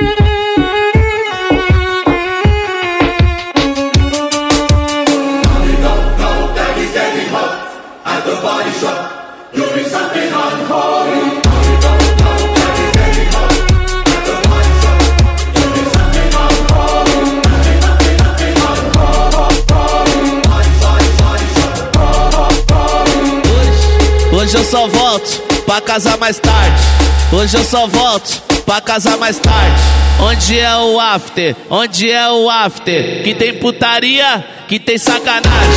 Hoje eu só volto pra casa mais tarde. Hoje eu só volto pra casa mais tarde. Onde é o after? Onde é o after? Que tem putaria, que tem sacanagem.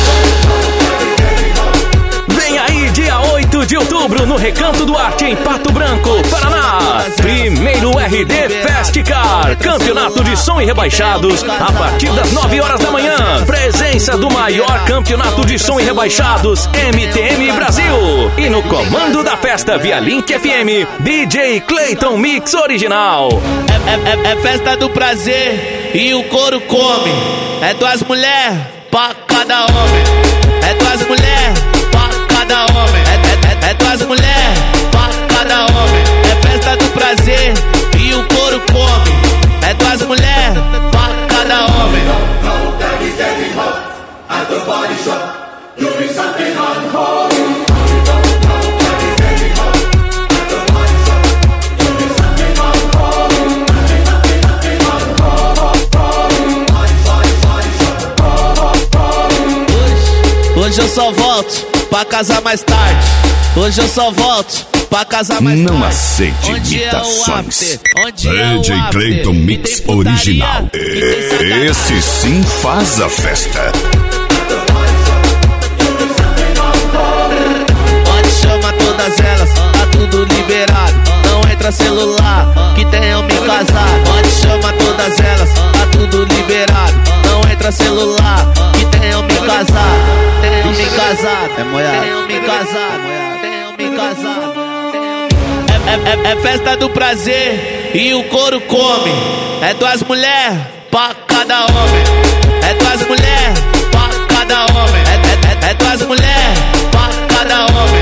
Vem aí, dia 8 de outubro, no Recanto do Arte, em Pato Branco, Paraná. Primeiro RD Festcar, campeonato de som e rebaixados, a partir das 9 horas da manhã. Presença do maior campeonato de som e rebaixados, MTM Brasil. E no comando da festa, via Link FM, DJ Clayton Mix Original. É festa do prazer e o couro come. É duas mulheres pra cada homem. É duas mulheres pra cada homem. É duas mulheres pra cada homem. É festa do prazer e o couro come. É duas mulheres pra cada homem. Hoje eu só volto pra casa mais tarde. Hoje eu só volto pra casa mais tarde. Não aceite imitações. DJ Clayton Mix Original. Esse sim faz a festa. Pode chamar todas elas, tá tudo liberado. Não entra celular, que tenham me casado. Pode chamar todas elas, tá tudo liberado. Não entra celular, que tenham me casado. Tenham me casado, é moiado. Tenham me casado, tenham me casado. É festa do prazer e o couro come. É duas mulheres pra cada homem. É duas mulheres pra cada homem. É duas mulheres pra cada homem.